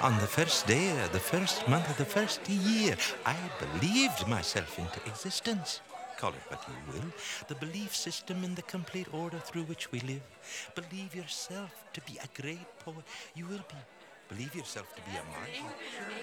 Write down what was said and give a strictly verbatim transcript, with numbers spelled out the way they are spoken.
On the first day, uh, the first month of the first year, I believed myself into existence. Call it what you will. The belief system in the complete order through which we live. Believe yourself to be a great poet. You will be. Believe yourself to be a martyr.